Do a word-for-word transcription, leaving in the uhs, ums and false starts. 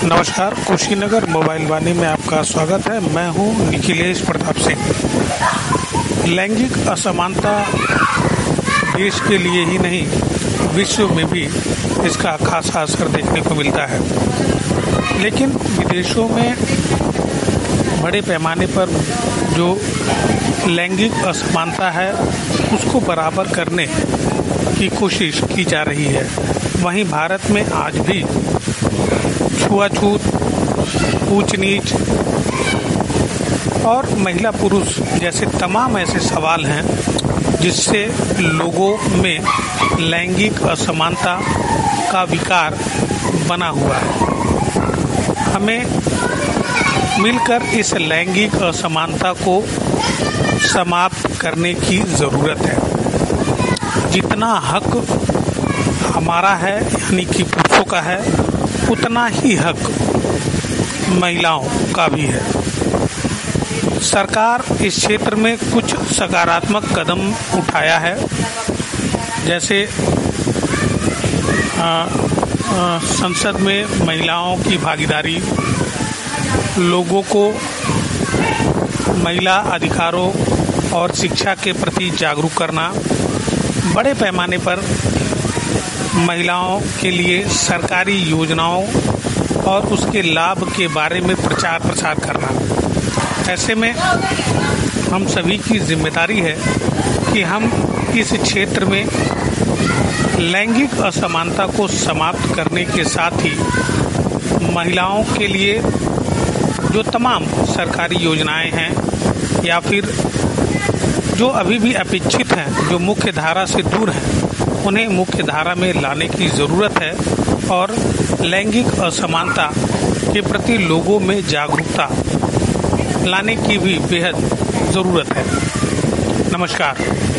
नमस्कार, कुशीनगर मोबाइल वाणी में आपका स्वागत है। मैं हूं निखिलेश प्रताप सिंह। लैंगिक असमानता देश के लिए ही नहीं, विश्व में भी इसका खासा असर देखने को मिलता है। लेकिन विदेशों में बड़े पैमाने पर जो लैंगिक असमानता है उसको बराबर करने की कोशिश की जा रही है। वहीं भारत में आज भी छुआछूत, ऊंच नीच और महिला पुरुष जैसे तमाम ऐसे सवाल हैं जिससे लोगों में लैंगिक असमानता का विकार बना हुआ है। हमें मिलकर इस लैंगिक असमानता को समाप्त करने की ज़रूरत है। जितना हक हमारा है यानी कि पुरुषों का है, उतना ही हक महिलाओं का भी है। सरकार इस क्षेत्र में कुछ सकारात्मक कदम उठाया है, जैसे आ, आ, संसद में महिलाओं की भागीदारी, लोगों को महिला अधिकारों और शिक्षा के प्रति जागरूक करना, बड़े पैमाने पर महिलाओं के लिए सरकारी योजनाओं और उसके लाभ के बारे में प्रचार प्रसार करना। ऐसे में हम सभी की जिम्मेदारी है कि हम इस क्षेत्र में लैंगिक असमानता को समाप्त करने के साथ ही महिलाओं के लिए जो तमाम सरकारी योजनाएं हैं या फिर जो अभी भी अपेक्षित हैं, जो मुख्य धारा से दूर हैं, उन्हें मुख्य धारा में लाने की ज़रूरत है और लैंगिक असमानता के प्रति लोगों में जागरूकता लाने की भी बेहद ज़रूरत है। नमस्कार।